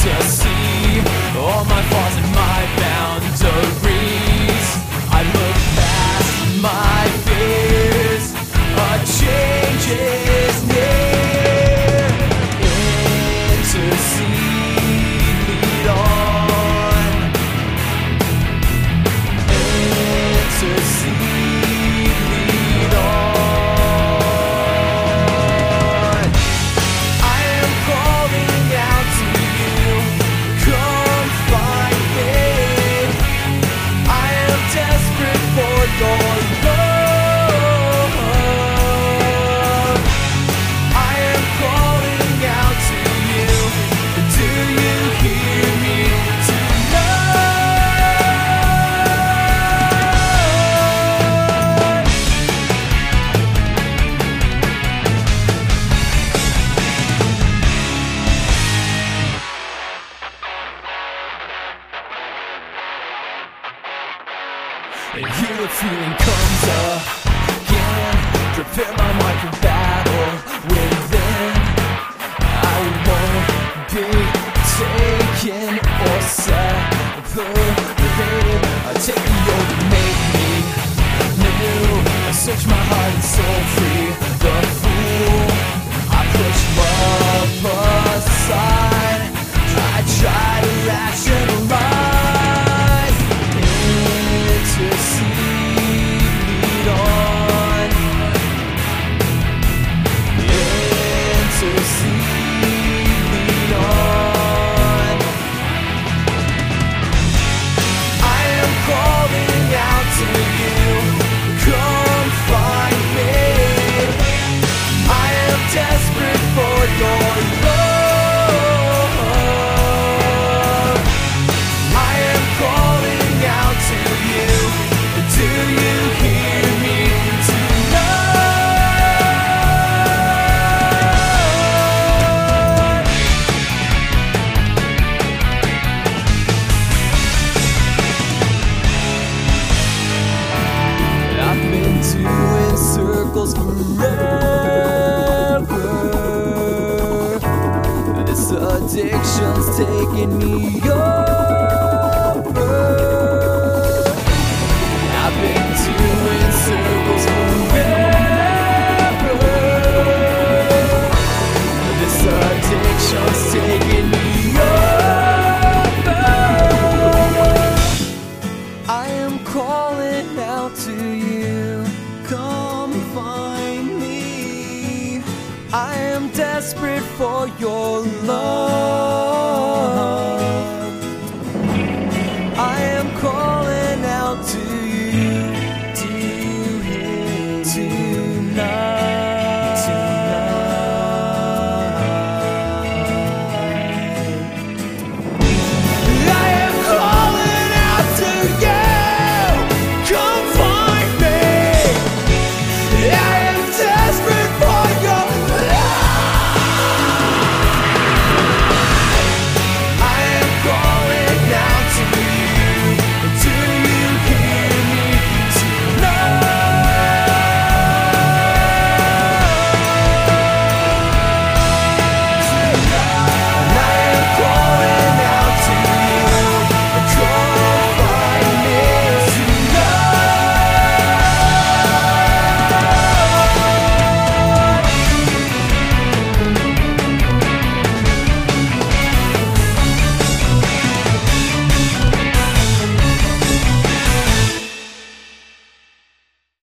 to see all my flaws and my boundaries. I look past my fears, a change is near. Intercede, lead on. Intercede, lead on. I am calling out to you, come find me. I am desperate for your love. I am calling out to you, do you hear me tonight? And here the feeling comes again. Prepare my mind for battle within. I won't be taken or separated. Take me over, make me new. I search my heart and soul free. The fool, I push love aside. I try to rationalize. Intercede, lead on. Intercede, lead on. I am calling out to you, come find me. I am desperate for your love. I am calling out to you, do you hear me tonight? I've been doing circles forever. This addiction's taking me over. I've been doing circles forever. This addiction's taking me over. I am calling out to you, come find me. I am desperate for your love.